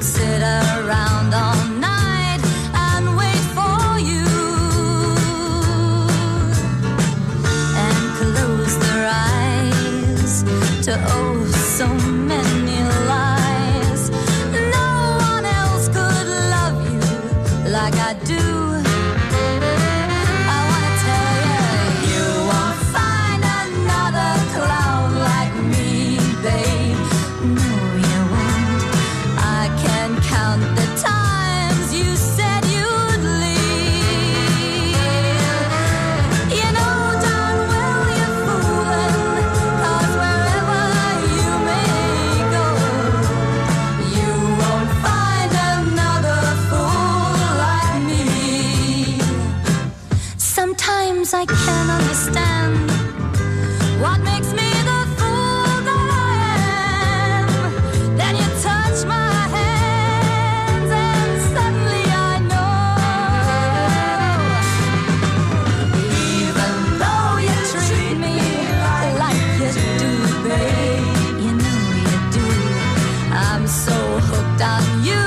could sit around all night and wait for you and close their eyes to oh so many lies. No one else could love you like I do. I can't understand what makes me the fool that I am. Then you touch my hands and suddenly I know. Even though you treat me like you do, babe, you know you do. I'm so hooked on you.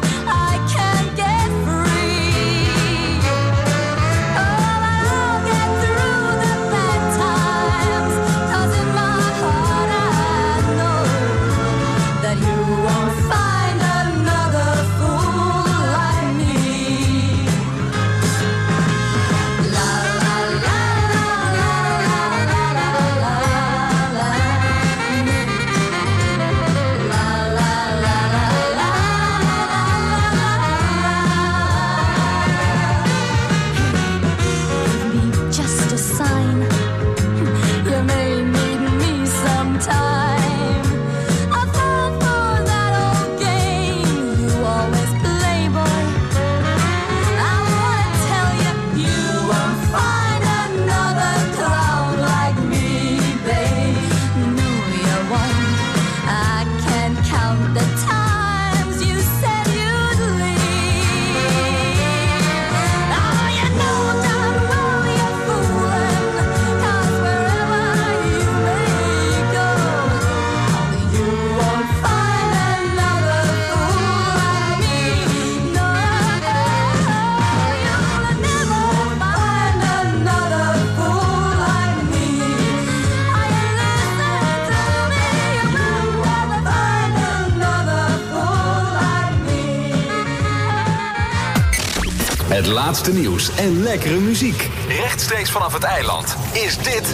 Het laatste nieuws en lekkere muziek. Rechtstreeks vanaf het eiland is dit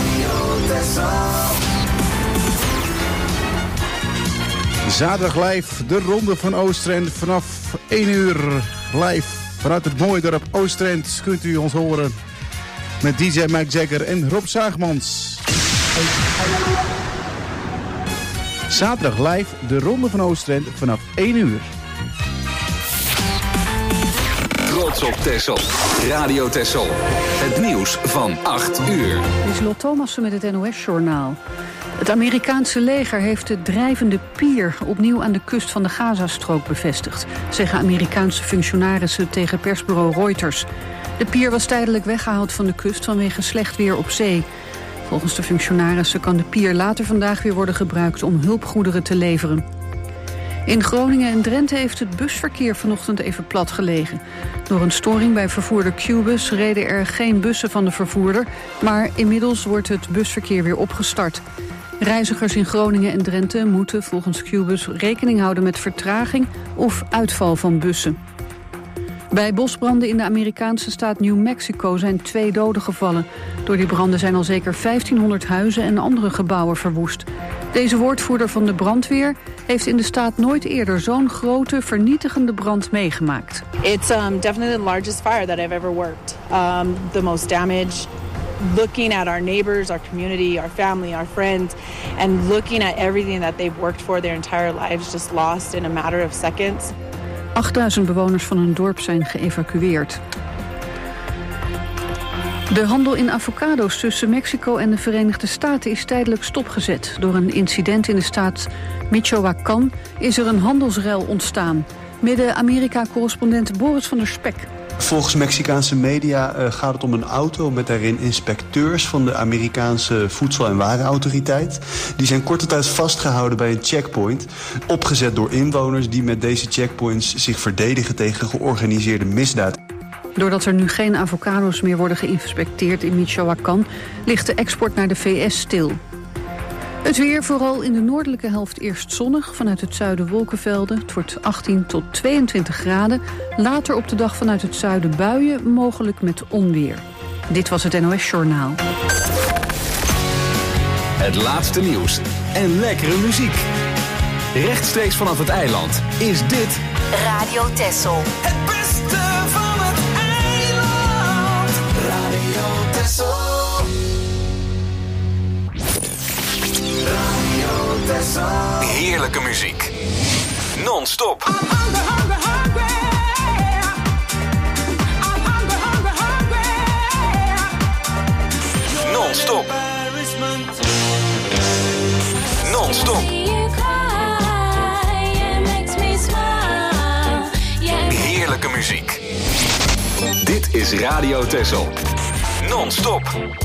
Zaterdag live, de Ronde van Oosttrent. Vanaf 1 uur live vanuit het mooie dorp Oosttrent kunt u ons horen met DJ Mike Jagger en Rob Zaagmans. Zaterdag live, de Ronde van Oosttrent vanaf 1 uur. Trots op Texel. Radio Texel. Het nieuws van 8 uur. Dit is Lot Thomassen met het NOS-journaal. Het Amerikaanse leger heeft de drijvende pier opnieuw aan de kust van de Gazastrook bevestigd, zeggen Amerikaanse functionarissen tegen persbureau Reuters. De pier was tijdelijk weggehaald van de kust vanwege slecht weer op zee. Volgens de functionarissen kan de pier later vandaag weer worden gebruikt om hulpgoederen te leveren. In Groningen en Drenthe heeft het busverkeer vanochtend even plat gelegen. Door een storing bij vervoerder Qbus reden er geen bussen van de vervoerder, maar inmiddels wordt het busverkeer weer opgestart. Reizigers in Groningen en Drenthe moeten volgens Qbus rekening houden met vertraging of uitval van bussen. Bij bosbranden in de Amerikaanse staat New Mexico zijn 2 doden gevallen. Door die branden zijn al zeker 1500 huizen en andere gebouwen verwoest. Deze woordvoerder van de brandweer heeft in de staat nooit eerder zo'n grote, vernietigende brand meegemaakt. It's definitely the largest fire that I've ever worked. The most damage. Looking at our neighbors, our community, our family, our friends, and looking at everything that they've worked for their entire lives just lost in a matter of seconds. 8000 bewoners van een dorp zijn geëvacueerd. De handel in avocado's tussen Mexico en de Verenigde Staten is tijdelijk stopgezet. Door een incident in de staat Michoacán is er een handelsruil ontstaan. Midden-Amerika-correspondent Boris van der Spek. Volgens Mexicaanse media gaat het om een auto met daarin inspecteurs van de Amerikaanse Voedsel- en Warenautoriteit. Die zijn korte tijd vastgehouden bij een checkpoint, opgezet door inwoners die met deze checkpoints zich verdedigen tegen georganiseerde misdaad. Doordat er nu geen avocado's meer worden geïnspecteerd in Michoacán, ligt de export naar de VS stil. Het weer, vooral in de noordelijke helft eerst zonnig. Vanuit het zuiden wolkenvelden. Het wordt 18 tot 22 graden. Later op de dag vanuit het zuiden buien, mogelijk met onweer. Dit was het NOS Journaal. Het laatste nieuws en lekkere muziek. Rechtstreeks vanaf het eiland is dit Radio Texel. Het beste van het eiland. Radio Texel. Radio Texel. heerlijke muziek. Non-stop. Non-stop. Non-stop. Heerlijke muziek. Dit is Radio Texel. Non-stop.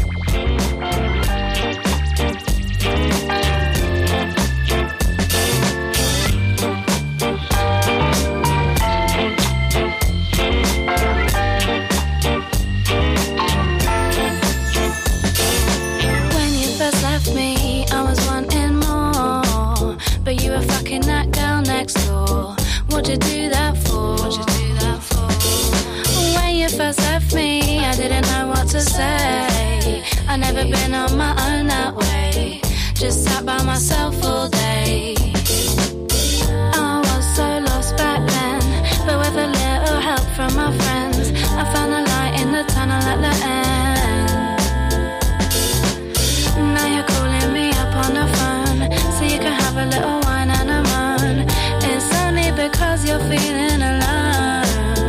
What'd you do that for? When you first left me, I didn't know what to say. I never been on my own that way. Just sat by myself all day. I was so lost back then, but with a little help from my friends, I found a light in the tunnel at the end. Now you're calling me up on the phone, so you can have a little wine and a moan. It's only because you're feeling alone.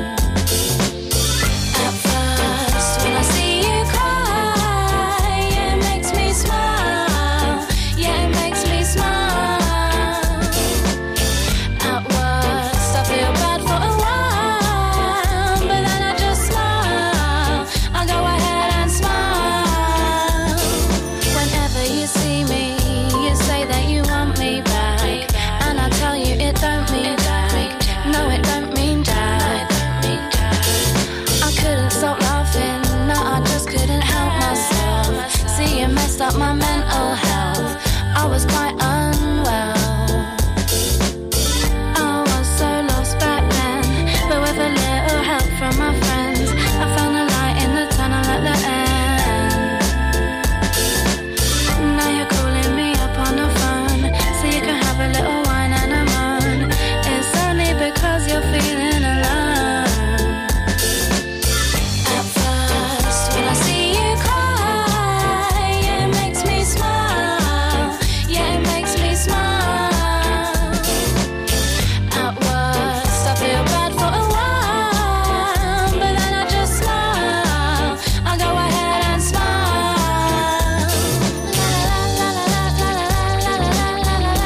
At first, when I see you cry, it makes me smile. Yeah, it makes me smile. At worst, I feel bad for a while, but then I just smile. I go ahead and smile. Whenever you see me, you say that you want me back, and I tell you it don't mean that. No, it don't mean that. I couldn't stop laughing, no, I just couldn't help myself. See, you messed up my mental health. I was quite unwell. I was so lost back then, but with a little help from my friends, I found a light in the tunnel at the end. Now you're calling me up on the phone, so you can have a little wine and a moan. It's only because you're feeling alone. At first, when I see you cry, it makes me smile. Yeah, it makes me smile. At worst, I feel bad for a while, but then I just smile. I go ahead and smile. La la la la la la la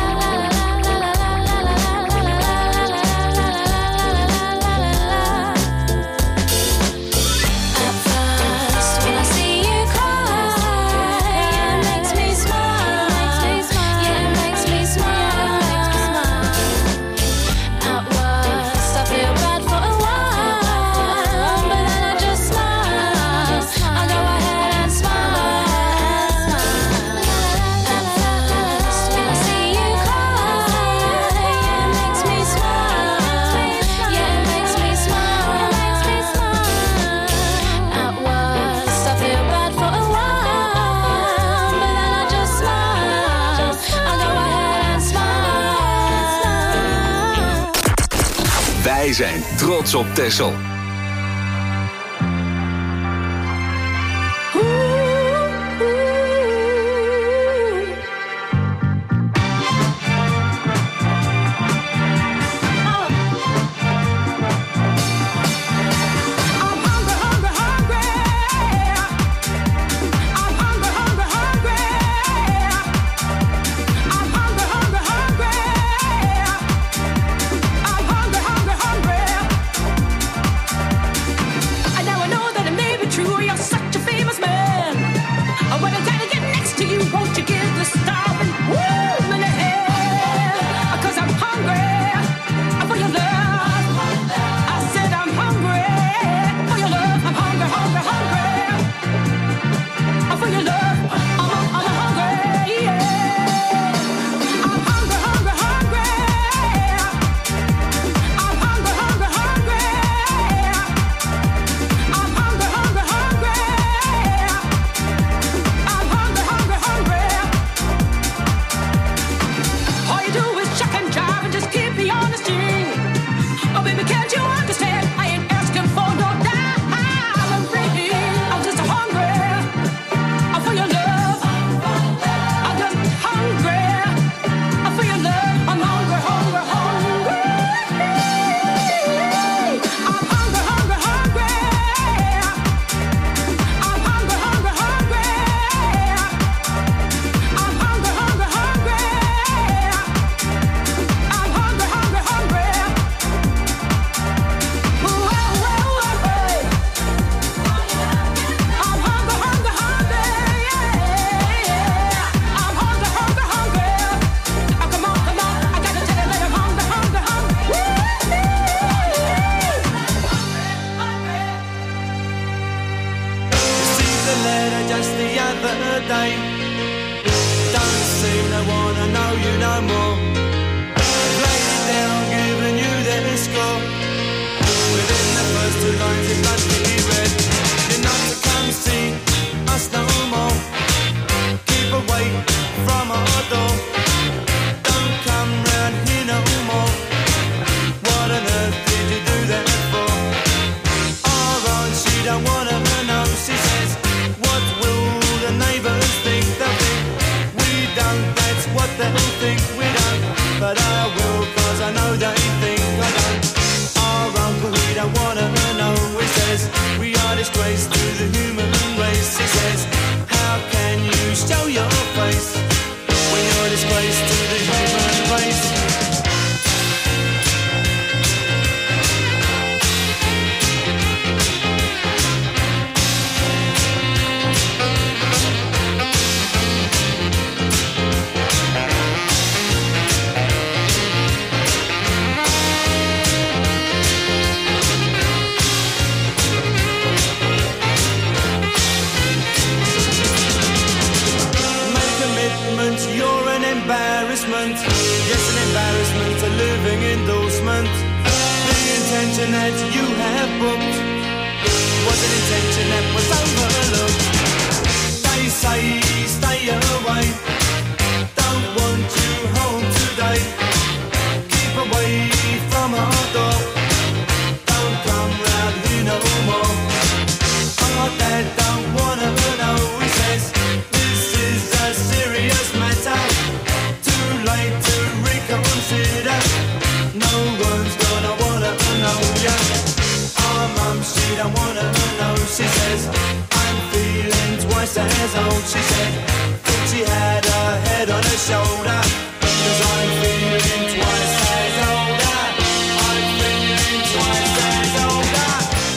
At first, when I see you cry, it makes me smile. Yeah, it makes me smile. At worst, I feel bad for a while, but then I just smile. I go ahead and smile. At first, when I see you cry, it makes me smile. Yeah, it makes me smile. At worst, I feel bad for a while, but then I just smile. I go ahead and smile. Wij zijn trots op Texel. know they think I don't. Our uncle, he don't wanna know. He says we are disgrace to the human race. He says, how can you show your face when you're disgrace to the human race? You're an embarrassment. Yes, an embarrassment, a living endorsement. The intention that you have booked was an intention that was overlooked. They say stay away, don't want you home today. Keep away from our door, don't come round here no more. Our dad don't wanna know, he says this is a serious matter, too late to reconsider. No one's gonna wanna know ya. Our mum, she don't wanna know. She says I'm feeling twice as old. She said thought she had her head on her shoulder, 'cause I'm feeling twice as older. I'm feeling twice as older.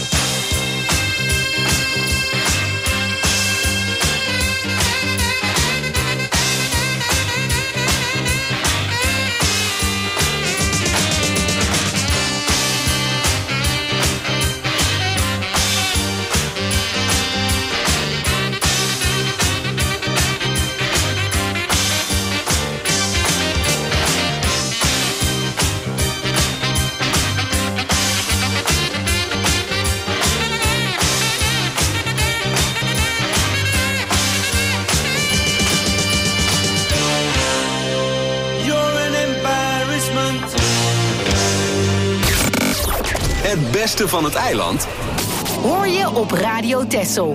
Het beste van het eiland hoor je op Radio Texel.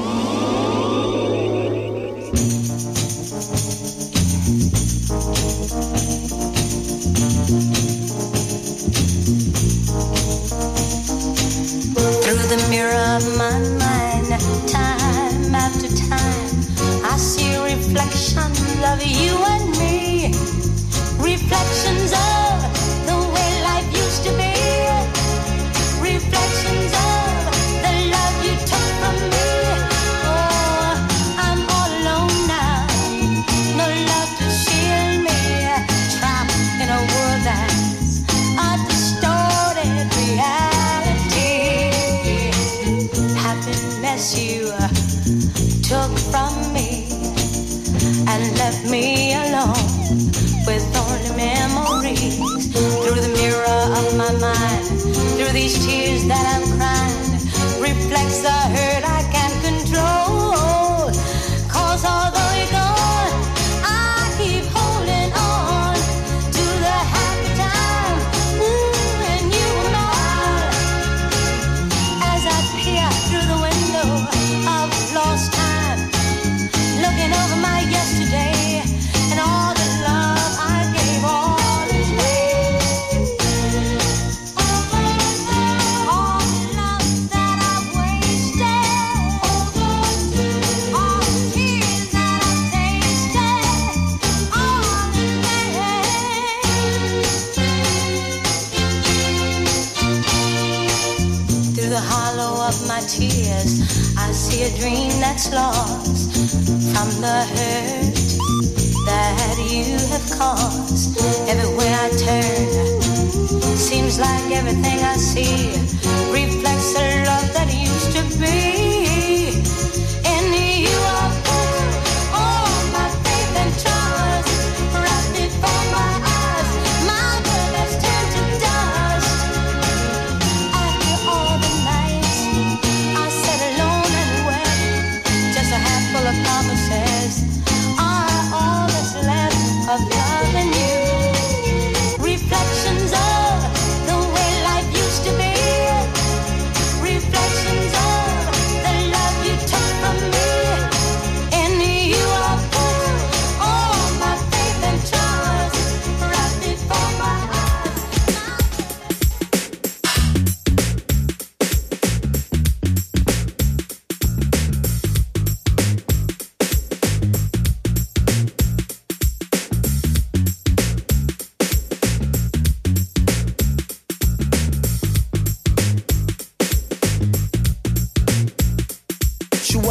Through the mirror of my mind, time after time, I see reflections of you and me. Reflections of the way life used to be. Reflections of the love you took from me. Oh, I'm all alone now, no love to shield me. Trapped in a world that's a distorted reality. Happiness you took from me and left me alone with only memories. Through the mirror of my mind, through these tears that I'm crying, reflects the hurt I can't control. 'Cause although you're gone, I keep holding on to the happy time when you were mine. As I peer through the window of lost time, looking over my yesterday and all the love I gave all is wasted. All the love that I wasted, all the tears that I tasted, all the pain. Through the hollow of my tears, I see a dream that's lost from the hurt that you have caused. Everywhere I turn, seems like everything I see reflects the love that used to be. In you I put all my faith and trust, right before my eyes, my world has turned to dust. After all the nights I sat alone and wept, just a handful of promises are all that's left of loving you.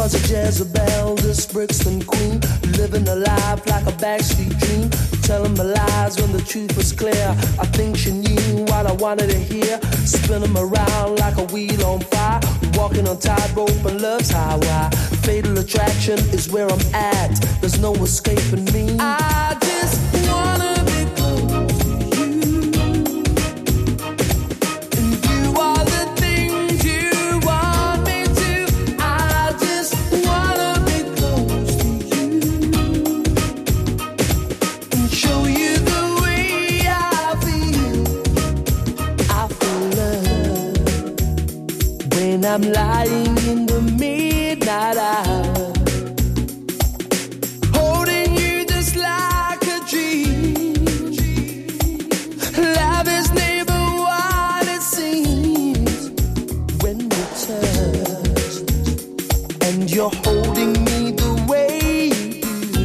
was a Jezebel, this Brixton queen, living a life like a backstreet dream, telling my lies when the truth was clear. I think she knew what I wanted to hear, spinning me around like a wheel on fire, walking on tightrope and love's highway. Fatal attraction is where I'm at, there's no escaping me. I just wanna be close to you, and do all the things you want me to. I just wanna be close to you, and show you the way I feel. I feel love when I'm lying in the midnight hour, you're holding me the way you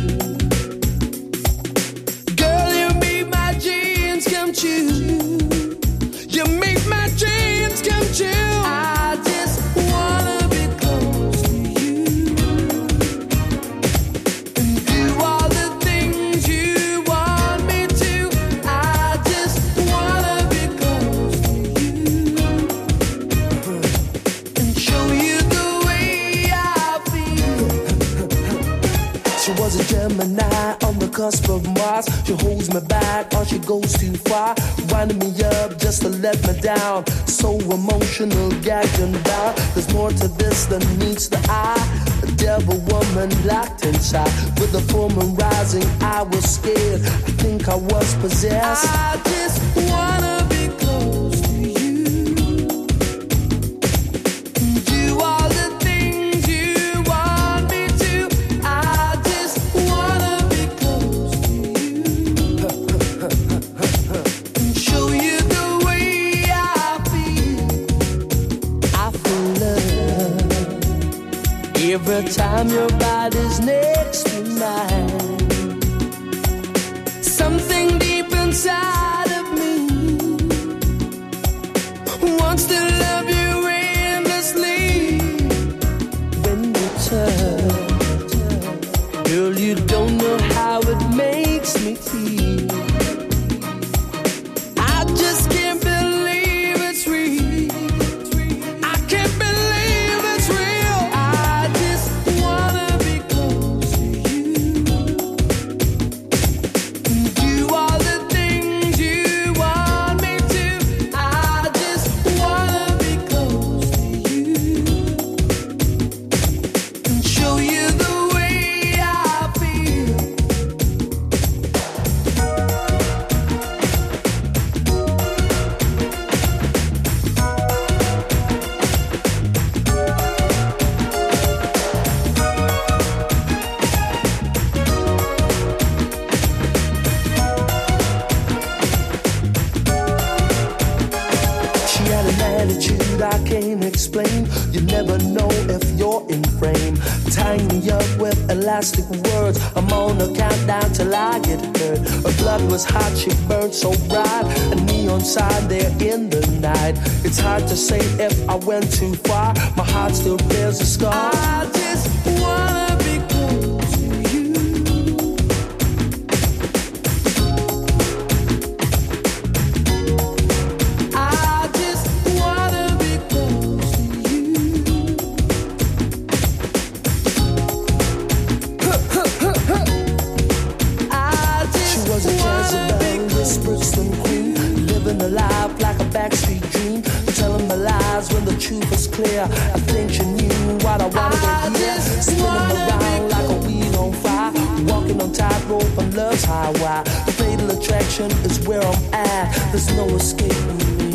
do. Girl, you make my dreams come true. You make my dreams come true. I just wanna be close to you and do all the things you want me to. I just wanna be close to you and show you the way I. She was a Gemini on the cusp of Mars. She holds me back or she goes too far, winding me up just to let me down. So emotional, gagged and bound. There's more to this than meets the eye. A devil woman locked inside. With the full moon rising, I was scared. I think I was possessed. I just wanna be close to you, do all the things you want me to. I just wanna be close to you and show you the way I feel. I feel love every time your body's next to mine. Something deep inside of me wants to love you endlessly. When you touch, girl, you don't know how it makes me feel. I just can't believe it's real. I can't believe it's real. I just wanna be close to you and do all the things you want me to. I just wanna be close to you and show you the way I feel. She had an attitude I can't explain. You never know if you're in frame. Tying me up with elastic words. I'm on a countdown till I get hurt. Her blood was hot, she burned so bright. A neon sign there in the night. It's hard to say if I went too far. My heart still bears a scar. I just wanna be close to you. I just wanna be close to you. I just she was a Jezebel, this Brixton queen, living a life like a backstreet dream, telling me lies when the truth was clear. I think she knew what I wanted to hear, spinning around like a wheel on fire, walking on tightrope on love's highway. The fatal attraction is where I'm at, there's no escaping me.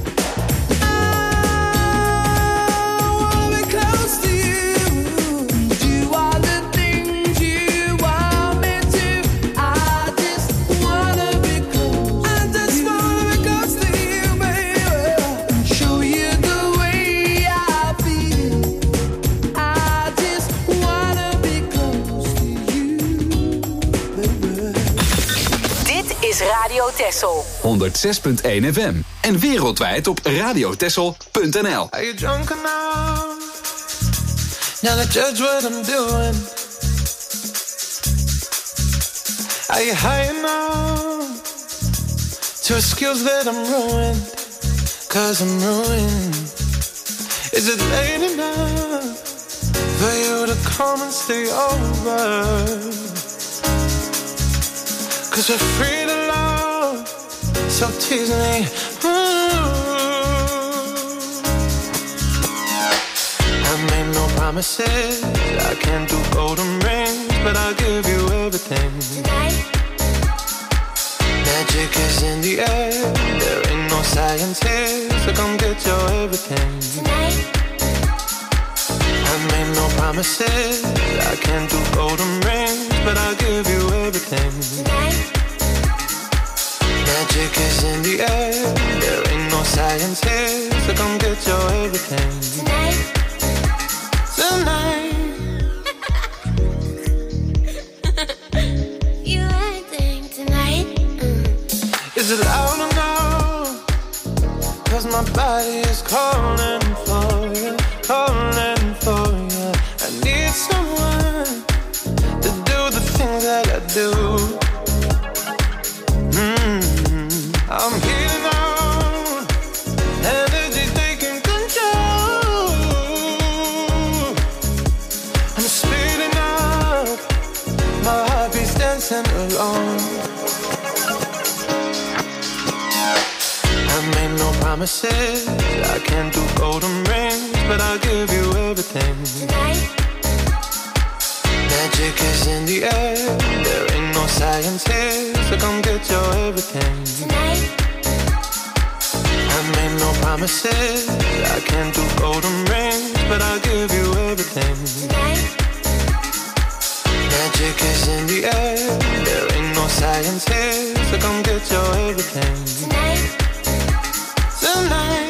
I wanna be close to you, do all the things you want me to. I just wanna be close. I just wanna be close to you, baby, and show you the way I feel. I just wanna be close to you, baby. Dit is Radio Texel. 106.1 FM. En wereldwijd op radiotessel.nl. Are you drunk enough? Now to judge what I'm doing. Are you high enough to excuse that I'm ruined? 'Cause I'm ruined. Is it late enough for you to come and stay over? 'Cause we're free to love, so tease me. I made no promises, I can't do golden rings, but I'll give you everything. Tonight. Magic is in the air, there ain't no science here, so come get your everything. Tonight. I made no promises, I can't do golden rings, but I'll give you everything. Tonight. Magic is in the air, there ain't no science here, so come get your everything. Tonight. Tonight. You acting tonight. Is it loud or no? 'Cause my body is calling for you, calling for you. I need someone to do the things that I do. I'm healing on, energy taking control. I'm speeding up, my heart beats dancing alone. I made no promises, I can't do golden rings, but I'll give you everything. Tonight. Magic is in the air, there ain't no science here, so come get your everything. Tonight. I made no promises, I can't do golden rings, but I'll give you everything. Tonight. Magic is in the air, there ain't no science here, so come get your everything. Tonight. Tonight.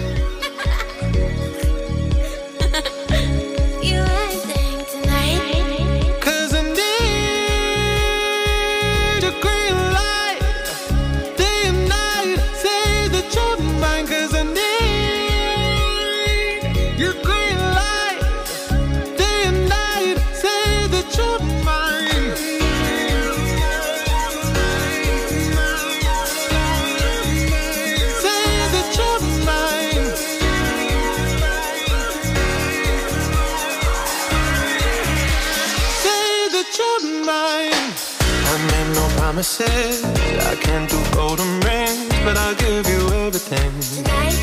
You acting tonight. 'Cause I need your green light, day and night. Say that you're mine. 'Cause I need your green light, day and night. Say that you're mine. Say that you're mine. Say that you're mine. I made no promises, I can't do golden rings, but I'll give you everything. Tonight.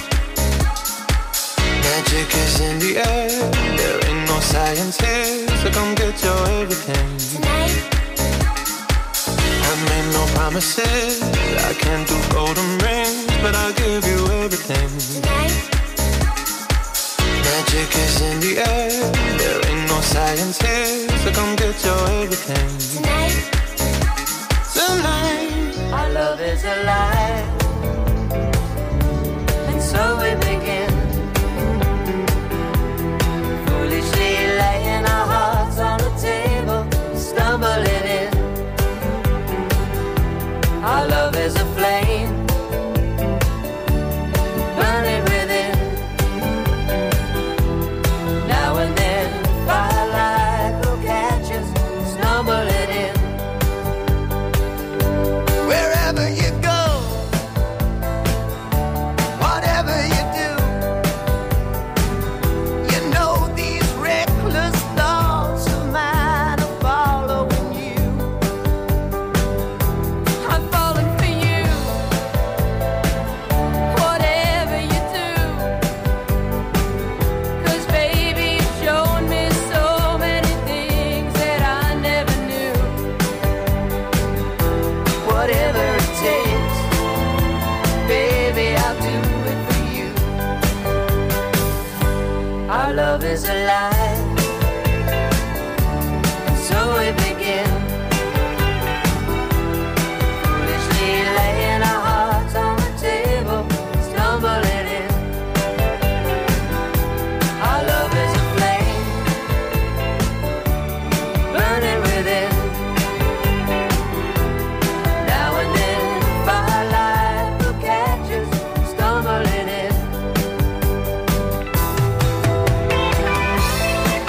Magic is in the air, there ain't no science here, so come get your everything. Tonight. I made no promises, I can't do golden rings, but I'll give you everything. Tonight. Magic is in the air, there ain't no science here, so come get your everything. Tonight. Tonight. Our love is alive, and so we begin. Foolishly laying our hearts on the table, stumbling in. Our love is a flame, burning within. Now and then, firelight will catch us, stumbling in. Wherever you go, whatever you do, you know these reckless thoughts of mine are following you. I'm falling for you, whatever you do. 'Cause baby, you've shown me so many things that I never knew. Whatever it takes, baby, I'll do it for you. Our love is alive, and so we begin. Foolishly laying our hearts on the table, stumbling in. Our love is a flame, burning within. Now and then, firelight will catch us, stumbling in.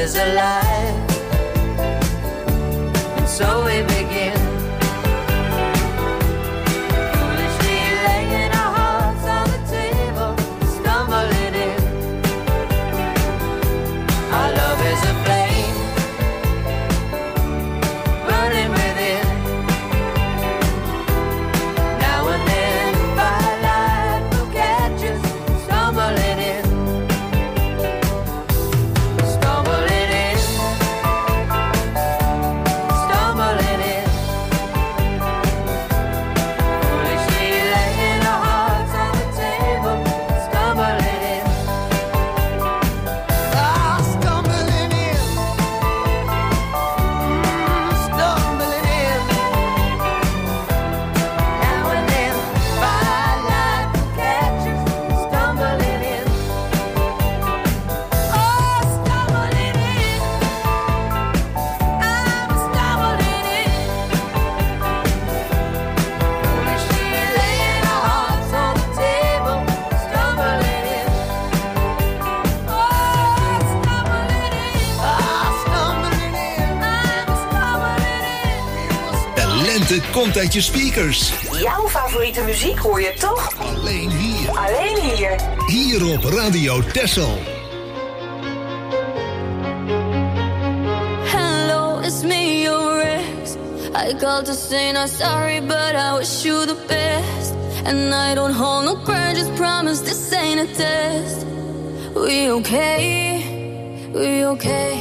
is alive, and so we begin. Foolishly laying our hearts on the table, stumbling in. Our love is a flame, burning within. Now and then, firelight will catch us, stumbling in. Stumbling in. Stumbling in. Foolishly laying our hearts on the table, stumbling in. Ah, stumbling in. Stumbling in. Now and then, firelight will catch us, stumbling in. Oh, stumbling in. I'm stumbling in. Foolishly laying our hearts on the table, stumbling in. Oh, stumbling in. Ah, stumbling in. I'm stumbling in. De lente komt uit je speakers. Jouw favoriete muziek hoor je toch? Alleen hier. Alleen hier. Hier op Radio Texel. Hello, it's me, your ex. I called to say not sorry, but I wish you the best. And I don't hold no grudges, promise this ain't a test. We okay? We okay?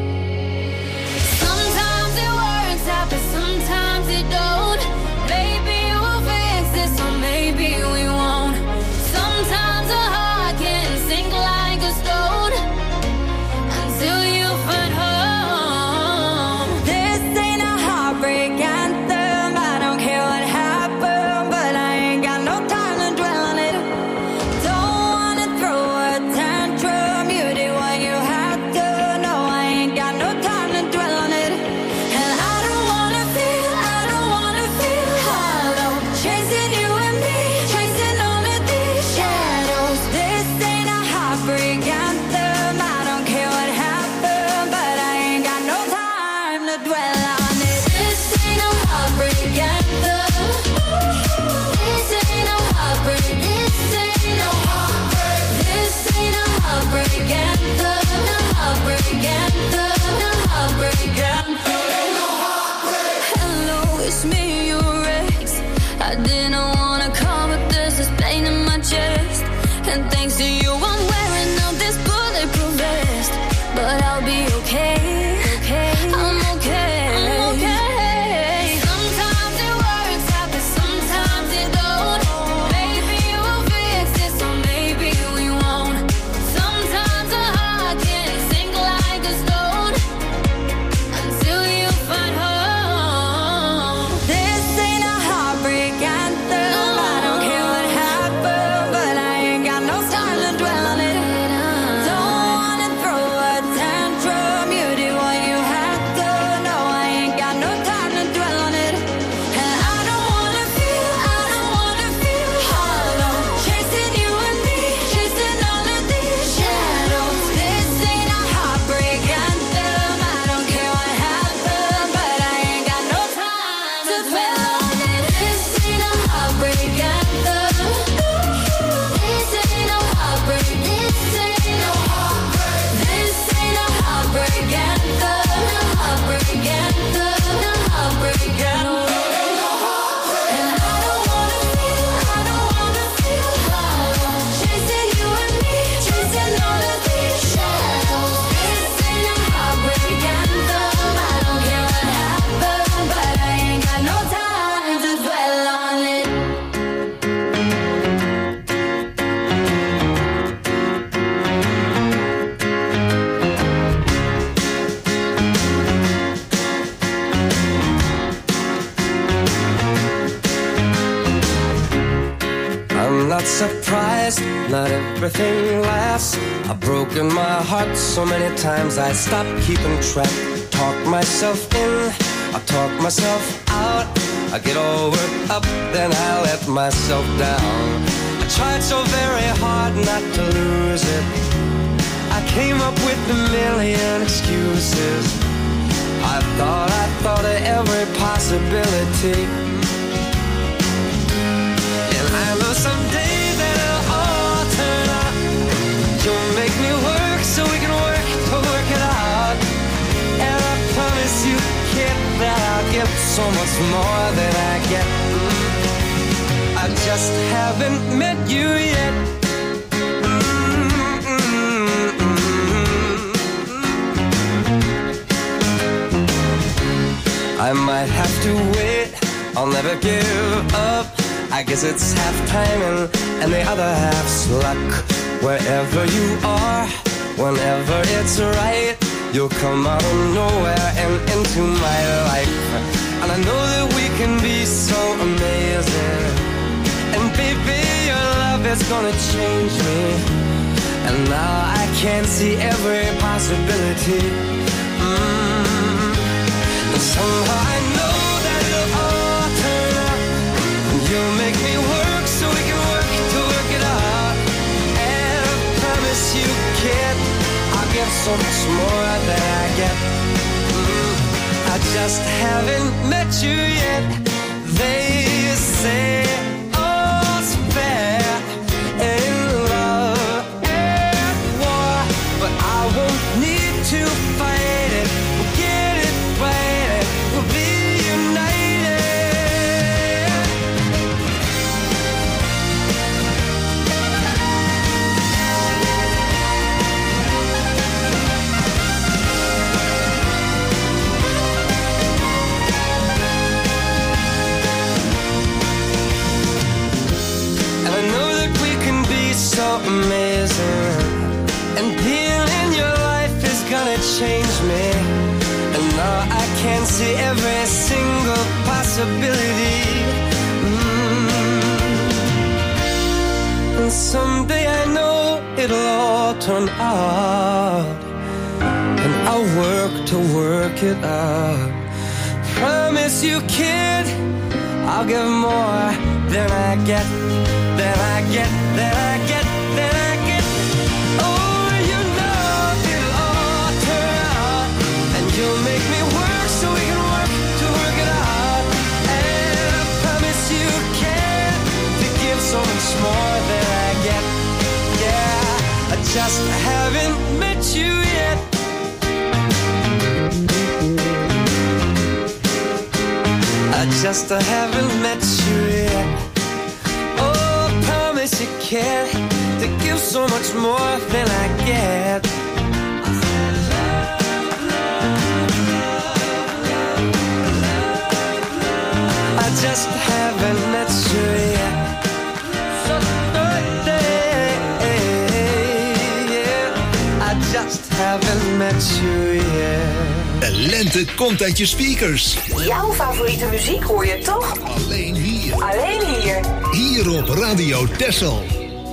Sometimes it works out, but sometimes it don't. Maybe we'll fix this, or maybe we won't. Sometimes a heart can sink like a stone until you find home. This ain't a heartbreak anthem. I don't care what happened, but I ain't got no time to dwell on it. Don't wanna throw a tantrum. You did what you had to. No, I ain't got no time to dwell on it. And I don't wanna feel hollow. Chasing you and me, chasing all of these shadows. This ain't a heartbreak anthem. I don't care what happened, but I ain't got no time to dwell on it. This ain't no heartbreak anthem. This ain't no heartbreak. This ain't no heartbreak. This ain't no heartbreak anthem. No heartbreak anthem. No heartbreak anthem. Hello, it's me, your ex. I didn't wanna call, but there's this pain in my chest. And thanks to you, I'm wearing out this bulletproof vest. But I'll be okay. I'm okay. Sometimes it works out, but sometimes it don't. Maybe we'll fix this, or maybe we won't. Sometimes a heart can sink like a stone until you find home. This ain't a heartbreak anthem. I don't care what happened, but I ain't got no time to dwell on it. Don't wanna throw a tantrum. You did what you had to. No, I ain't got no time to dwell on it. And I don't wanna feel hollow. Chasing you and me, chasing all of these shadows. This ain't a heartbreak anthem. I don't care what happened, but I ain't got no time to dwell on it. This ain't a heartbreak anthem. This ain't no heartbreak. This ain't no heartbreak. This ain't no heartbreak anthem. No heartbreak anthem. No heartbreak anthem. And I don't wanna feel hollow. Chasing you and me, chasing all of these shadows. This ain't a heartbreak anthem. I don't care what happened, but I ain't got no time to dwell on it. I'm not surprised, not everything lasts. I've broken my heart so many times I stopped keeping track. Talk myself in, I talk myself out. I get all worked up, then I let myself down. I tried so very hard not to lose it. I I came up with a million excuses. I thought of every possibility. And I know someday that it'll all turn out. You'll make me work so we can work to work it out. And I promise you, kid, that I'll give so much more than I get. I just haven't met you yet. I might have to wait, I'll never give up. I guess it's half timing and the other half's luck. Wherever you are, whenever it's right, you'll come out of nowhere and into my life. And I know that we can be so amazing. And baby, your love is gonna change me. And now I can see every possibility. And somehow I know that it'll all turn out. You'll make me work so we can work to work it out. And I promise you, kid, I'll give so much more than I get. I just haven't met you yet. They say all's fair in love and war, but I won't need to fight it. We'll get it right, we'll be united. And I know that we can be so amazing. And being in your life is gonna change me. And now I can see every single possibility. And someday I know it'll all turn out. And I'll work to work it out. Promise you, kid, I'll give more than I get, than I get, than I get, than I get. Oh, you know it'll all turn out. And you'll make me work so we can work to work it out. And I promise you, kid, to give so much more than I get. Yeah, I just haven't met you yet. I just haven't met you yet. Oh, I promise you, kid, to give so much more than I get. I just haven't met you yet. So birthday, yeah. I just haven't met you yet. De lente komt uit je speakers. Jouw favoriete muziek hoor je toch? Alleen hier. Alleen hier. Hier op Radio Texel.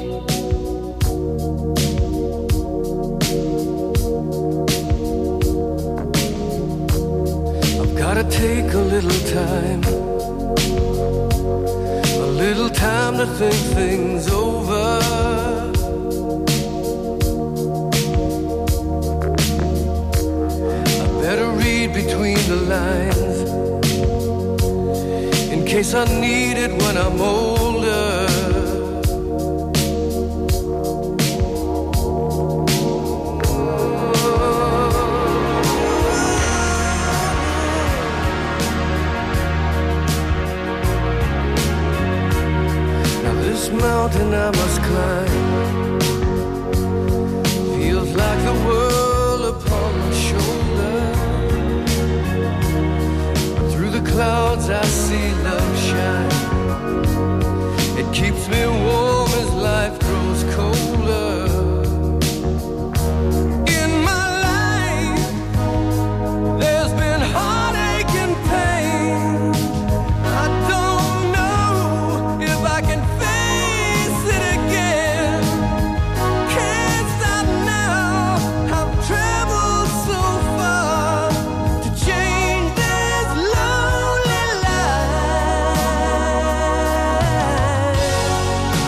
I've gotta take a little time. A little time to think things over. Between the lines, in case I need it when I'm older. Now this mountain I must climb feels like the world upon my shoulder. Clouds I see love shine. It keeps me warm as life grows colder. In my life there's been heartache and pain. I don't know if I can face it again. Can't stop now, I've traveled so far to change this love.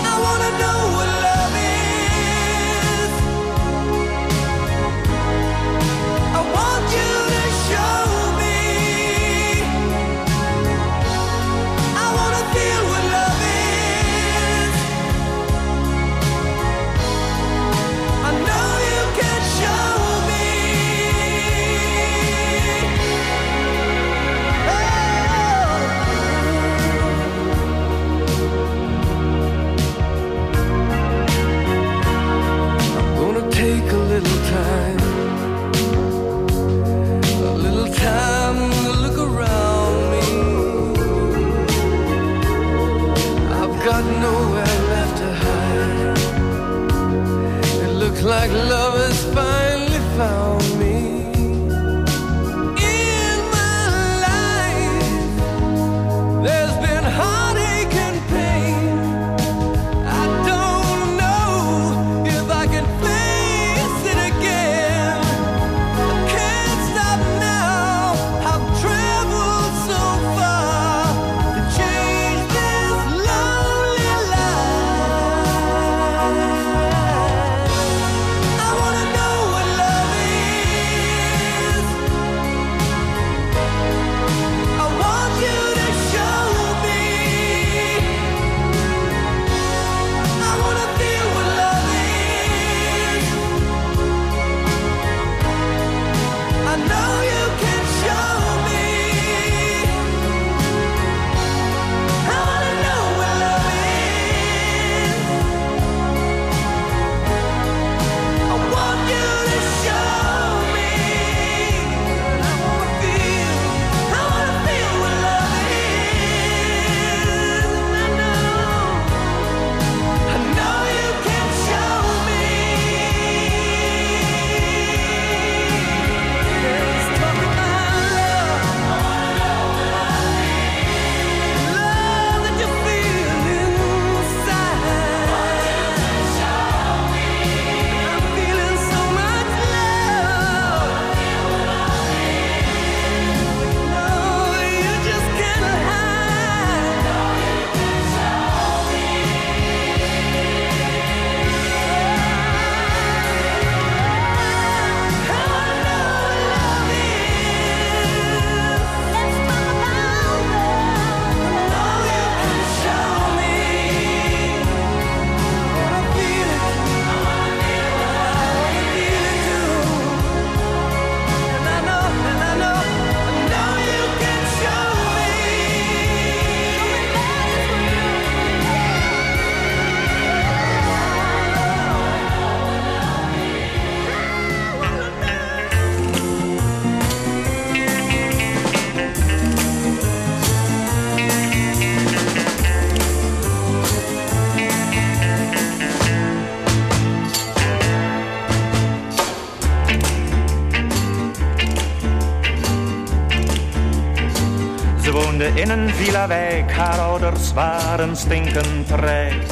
Ze woonde in een villa-wijk, haar ouders waren stinkend rijk.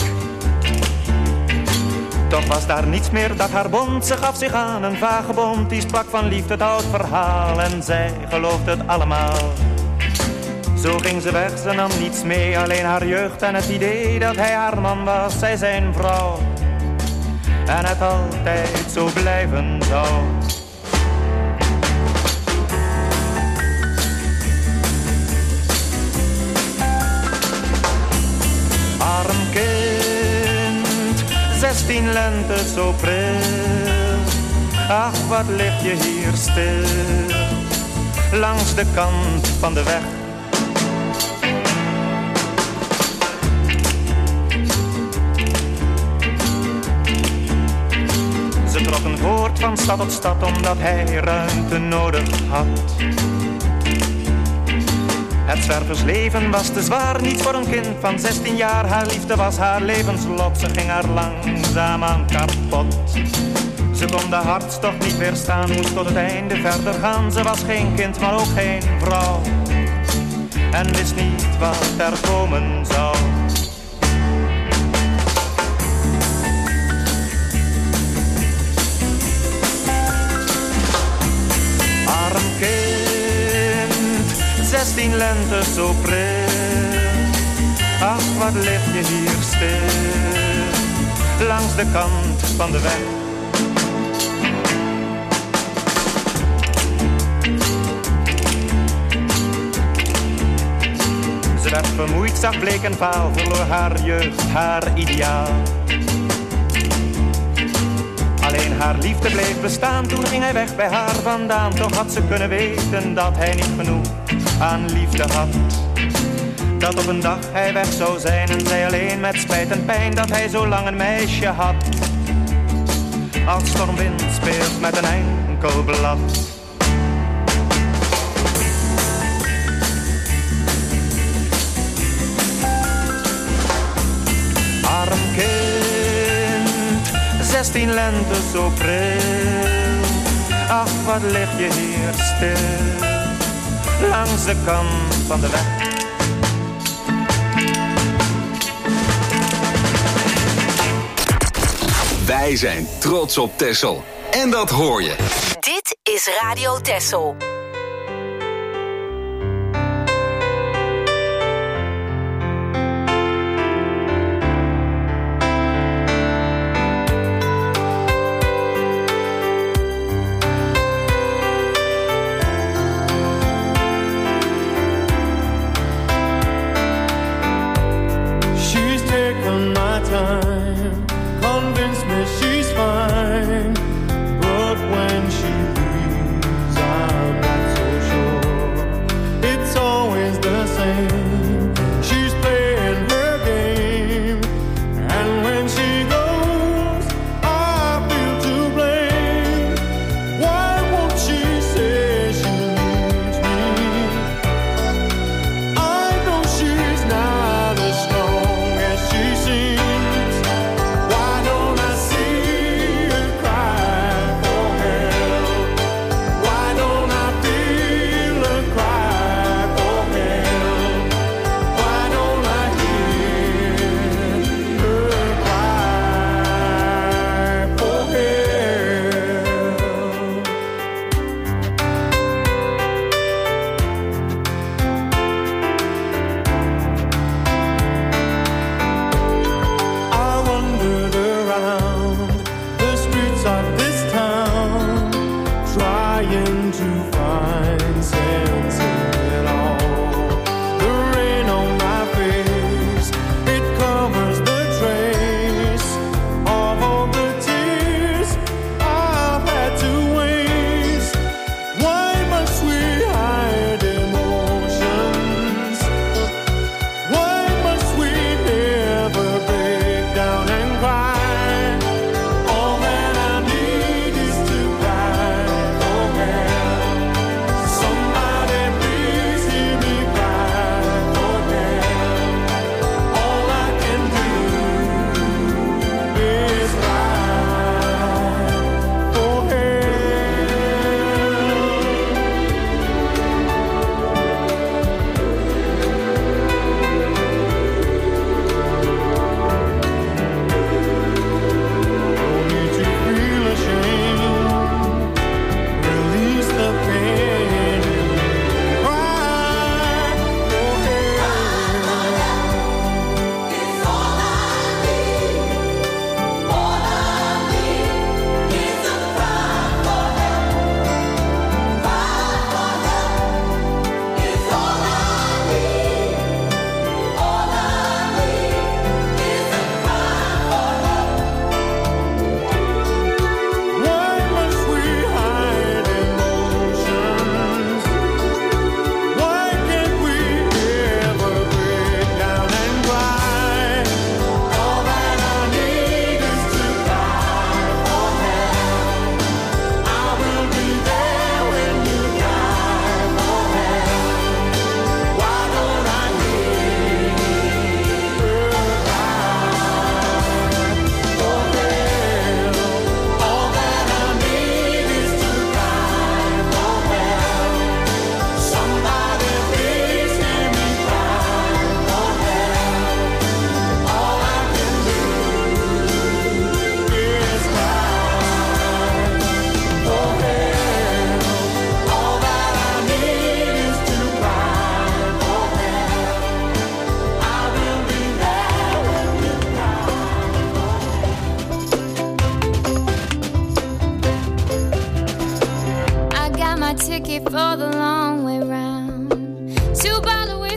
Toch was daar niets meer dat haar bond, ze gaf zich aan een vagebond. Die sprak van liefde, het oud verhaal en zij geloofde het allemaal. Zo ging ze weg, ze nam niets mee, alleen haar jeugd en het idee dat hij haar man was, zij zijn vrouw. En het altijd zo blijven zou. Arm kind, 16 lente zo pril. Ach, wat lig je hier stil, langs de kant van de weg. Ze trokken voort van stad tot stad omdat hij ruimte nodig had. Het zwerversleven was te zwaar, niet voor een kind van 16 jaar. Haar liefde was haar levenslot, ze ging haar langzaamaan kapot. Ze kon de hartstocht niet weerstaan, moest tot het einde verder gaan. Ze was geen kind, maar ook geen vrouw. En wist niet wat er komen zou. Arm kind, 16 lente zo pril. Ach, wat lig je hier stil, langs de kant van de weg. Ze werd vermoeid, zag bleek en vaal, verloor haar jeugd, haar ideaal. Alleen haar liefde bleef bestaan, toen ging hij weg bij haar vandaan. Toch had ze kunnen weten dat hij niet genoeg aan liefde had. Dat op een dag hij weg zou zijn en zij alleen met spijt en pijn dat hij zo lang een meisje had. Als stormwind speelt met een enkel blad. Arm kind, 16 lente zo pril. Ach, wat lig je hier stil, langs de kant van de weg. Wij zijn trots op Texel. En dat hoor je. Dit is Radio Texel. She's taken my time, convinced me she's fine, but when she leaves I'm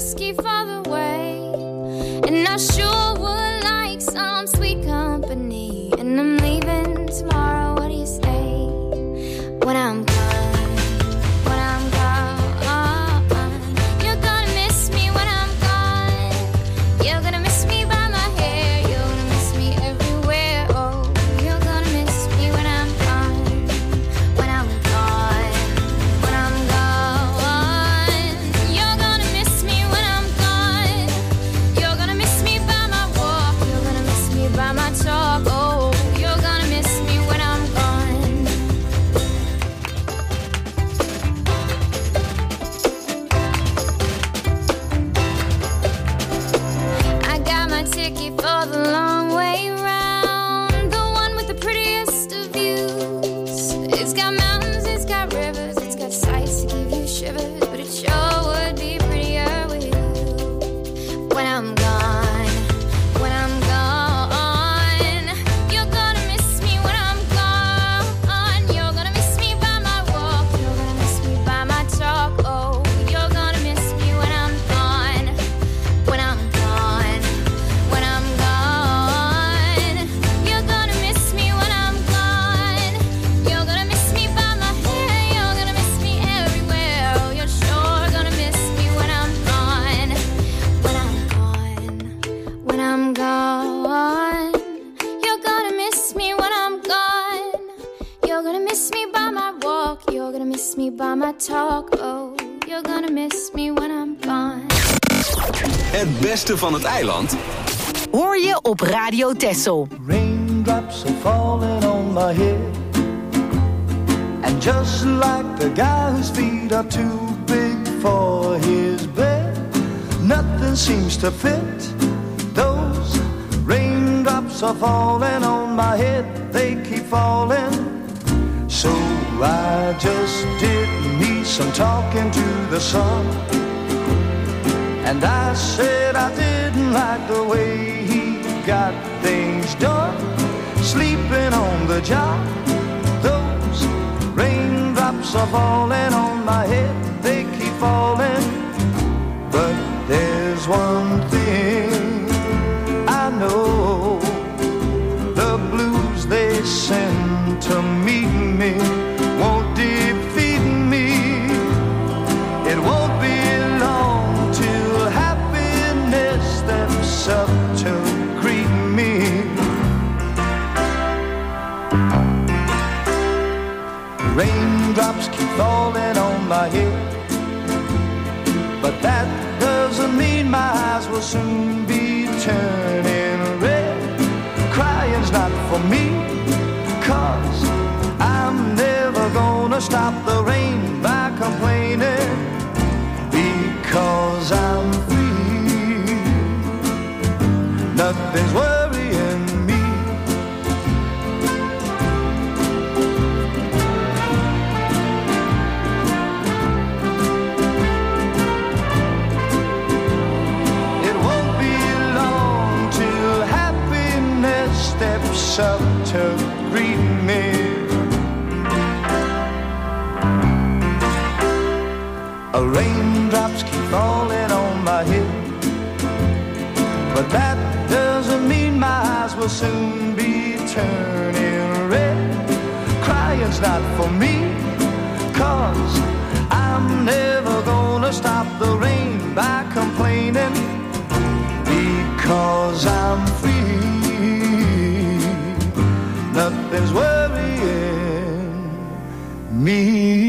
whiskey for the way, and I sure would like some sweet company. And I'm leaving tomorrow. What do you say? When I'm gone, when I'm gone, you're gonna miss me when I'm gone. You're gonna miss me by my hair. You're gonna miss me everywhere. Oh, you're gonna miss me when I'm gone. When I'm gone, when I'm gone, you're gonna miss me when I'm gone. You're gonna miss me by my walk. You're gonna miss me by my talk. Oh, you're gonna miss me when I'm gone. I got my ticket for the long way round, the one with the prettiest of views. It's got mountains, it's got rivers, it's got sights to give you shivers, but it sure would be prettier with you. When I'm gone, when I'm gone, you're gonna miss me when I'm gone. You're gonna miss me by my walk, you're gonna miss me by my talk. Oh, you're gonna miss me when I'm gone. When I'm gone, when I'm gone, you're gonna miss me when I'm gone. You're gonna miss me by my hair, you're gonna miss me everywhere. Oh, you're sure gonna miss me when I'm gone. When I'm gone, when I'm gone, you're gonna miss me when I'm gone. You're gonna miss me by my walk, you're gonna miss me by my talk. Oh, you're gonna miss me when I'm gone. Het beste van het eiland Hoor je op Radio Texel. Raindrops are falling on my head, and just like the guy whose feet are too big for his bed, nothing seems to fit. Those raindrops are falling on my head, they keep falling. So I just did me some talking to the sun, and I said I didn't like the way he got things done, sleeping on the job. Those raindrops are falling on my head, they keep falling. But there's one thing I know, the blues they send to meet me won't defeat me. It won't be long till happiness steps up to greet me. Raindrops keep falling on my head, but that doesn't mean my eyes will soon be turning red. Crying's not for me, 'cause I'm never gonna stop the rain by complaining, because I'm free. Nothing's worrying me. It won't be long till happiness steps up to greet me. Raindrops keep falling on my head, but that doesn't mean my eyes will soon be turning red. Crying's not for me, 'cause I'm never gonna stop the rain by complaining, because I'm free. Nothing's worrying me.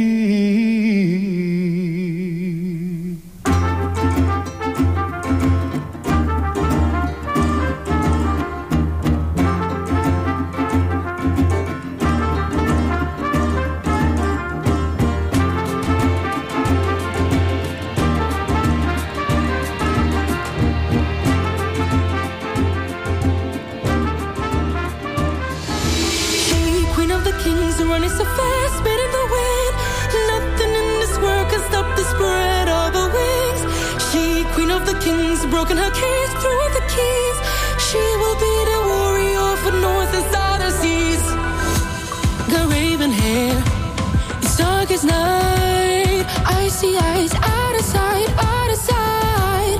Running so fast, spinning the wind. Nothing in this world can stop the spread of her wings. She, queen of the kings, broken her cage, threw her the keys. She will be the warrior for north and southern seas. Got raven hair, it's dark as night. Icy eyes, out of sight, out of sight.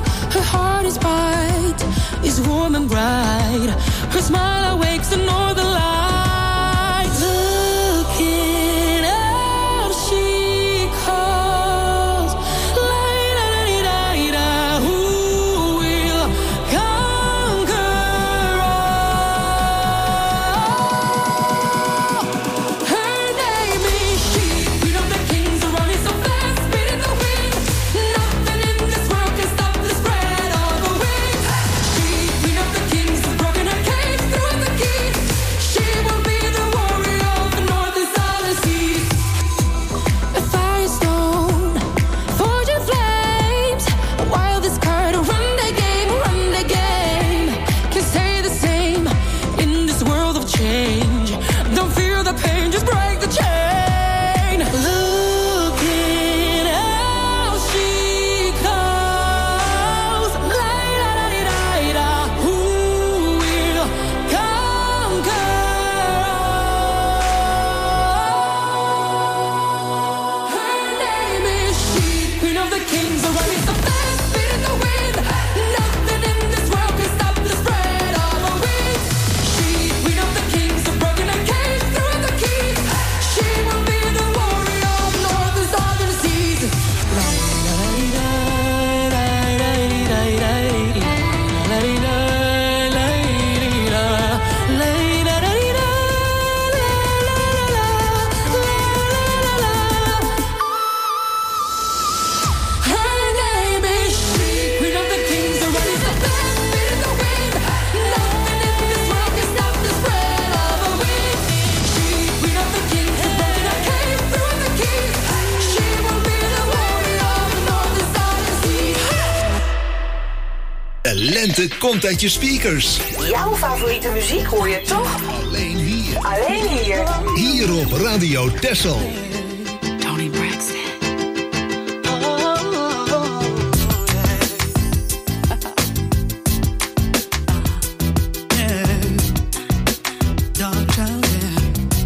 warm and bright. Her smile awakes the northern lights. Looking out, she calls. La-da-da-da-da, who will conquer all? Her name is she, queen of the kings, running so fast, beating the wind. Nothing in this world can stop the spread of her wings. She, queen of the kings, has broken her cage, threw the keys. She will be the warrior of the north and southern seas. A firestone, forging flames. While this card run the game, can stay the same in this world of change. Don't fear the pain, just break the chain. Looking out, she calls. La-da-da-da-da, who will conquer all? Her name is she, queen of the kings, running so fast, beating the wind. Nothing in this world can stop the spread of her wings. She, queen of the kings, has broken her cage, threw the keys. She will be the warrior of north and southern seas. Her name is she, queen of the kings, running so fast, beating the wind. Nothing in this world can stop the spread of her wings. She, queen of the kings, has broken her cage, threw the keys. She will be the warrior of the north and southern seas. De lente komt uit je speakers. Jouw favoriete muziek hoor je toch? Alleen hier. Alleen hier. Hier op Radio Texel. Tony Braxton. Dark child, yeah.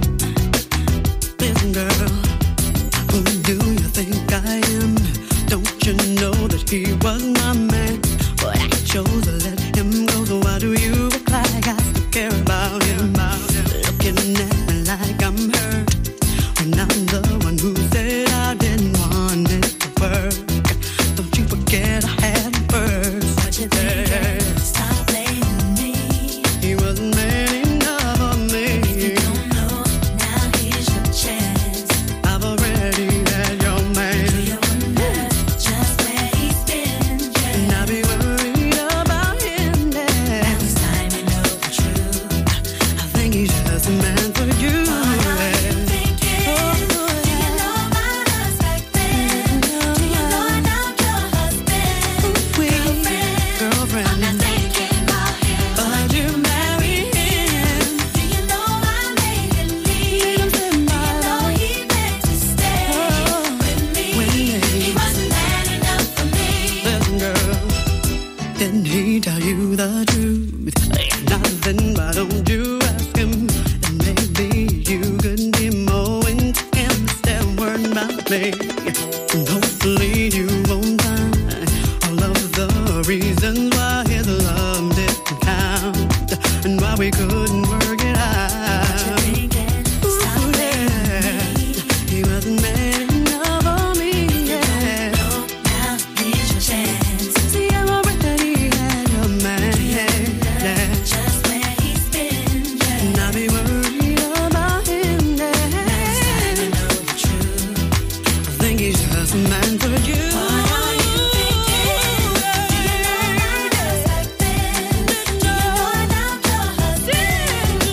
Listen, girl, who do you think I am? Don't you know that he was my man? But I chose to let him go, so why do you act like I still care about him? Looking at me like I'm hurt, when I'm the one who said I didn't want it to work. Don't you forget I had him first. What you think, girl? Stop blaming me. He wasn't man enough for me. You don't know, now here's your chance. I've already had your man. Do you wonder just where he's been? And I'll be worried about him then. Now it's time you know the truth. I think he's just a man for you. What are you thinking? Do you know about us back then? Do you know I'm not your husband? Girlfriend. I'm not thinking about him, But you marry him. do you know I made him leave? Do you know he meant to stay with me? He wasn't man enough for me. Listen, girl, didn't he tell you the truth? Nothing, why don't you ask him? And maybe you could be more into him instead of worrying about me. And hopefully you won't find all of the reasons why his love didn't count and why we couldn't work it out. Stop blaming me. He wasn't man enough for me, yeah. Now here's your chance. See, I'm already had your man, yeah. Just where he's been, And I'll be worried about him, yeah. time you know the truth. I think he's just a man for you. What are you thinking? Do you know about us back then? Do you know I'm not your husband?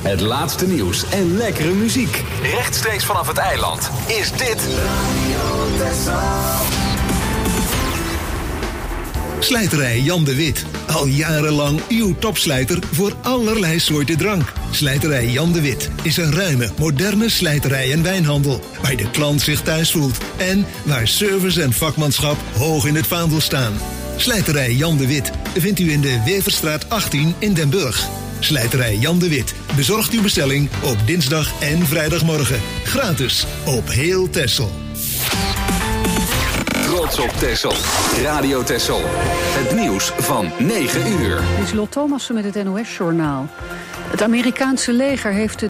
Het laatste nieuws en lekkere muziek. Rechtstreeks vanaf het eiland is dit Slijterij Jan de Wit. Al jarenlang uw topslijter voor allerlei soorten drank. Slijterij Jan de Wit is een ruime, moderne slijterij en wijnhandel. Waar de klant zich thuis voelt. En waar service en vakmanschap hoog in het vaandel staan. Slijterij Jan de Wit vindt u in de Weverstraat 18 in Den Burg. Slijterij Jan de Wit bezorgt uw bestelling op dinsdag en vrijdagmorgen. Gratis op heel Texel. Trots op Texel. Radio Texel. Het nieuws van 9 uur. Dit is Lot Thomassen met het NOS-journaal. Het Amerikaanse leger heeft de